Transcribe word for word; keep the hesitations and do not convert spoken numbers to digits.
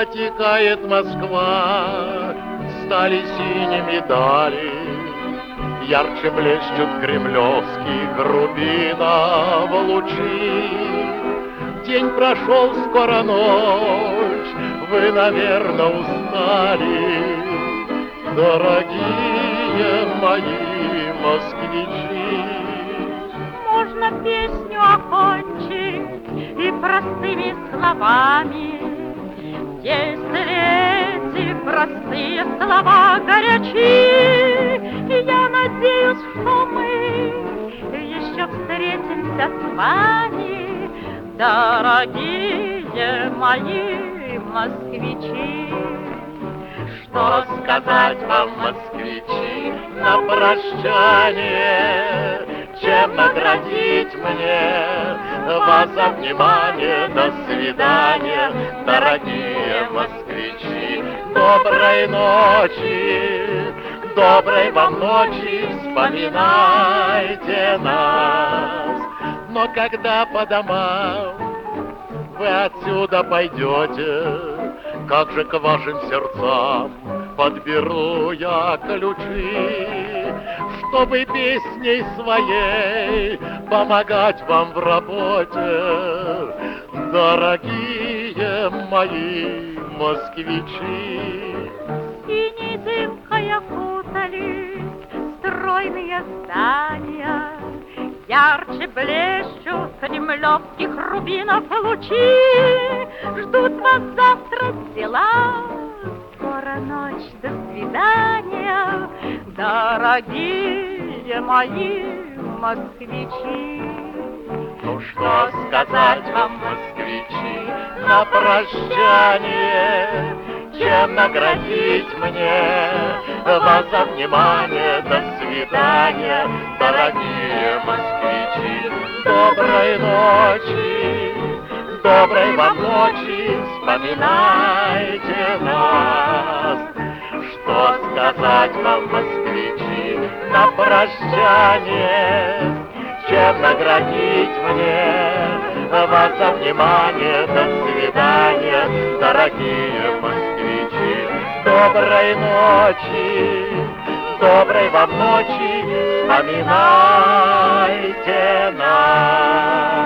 протекает Москва, стали синими дали, ярче блещут кремлевские Грубинов лучи. День прошел, скоро ночь, вы, наверное, устали, дорогие мои москвичи. Можно песню окончить и простыми словами, если эти простые слова горячи. И я надеюсь, что мы еще встретимся с вами, дорогие мои москвичи. Что сказать вам, москвичи, на прощание, чем наградить мне вас за внимание? До свидания, дорогие москвичи. Доброй ночи, доброй вам ночи, вспоминайте нас. Но когда по домам вы отсюда пойдете, как же к вашим сердцам подберу я ключи, чтобы песней своей помогать вам в работе, дорогие мои москвичи. Синей дымкой окутались стройные здания, ярче блещут кремлевских рубинов лучи. Ждут вас завтра дела, скоро ночь, до свидания, дорогие мои москвичи. Ну что сказать вам, москвичи, на прощание, чем наградить мне вас за внимание? До свидания, дорогие москвичи. Доброй ночи, доброй вам ночи, вспоминайте нас. Что сказать вам, москвичи, на прощание, чем наградить мне вас за внимание? До свидания, дорогие москвичи. Доброй ночи, доброй вам ночи, вспоминайте нас.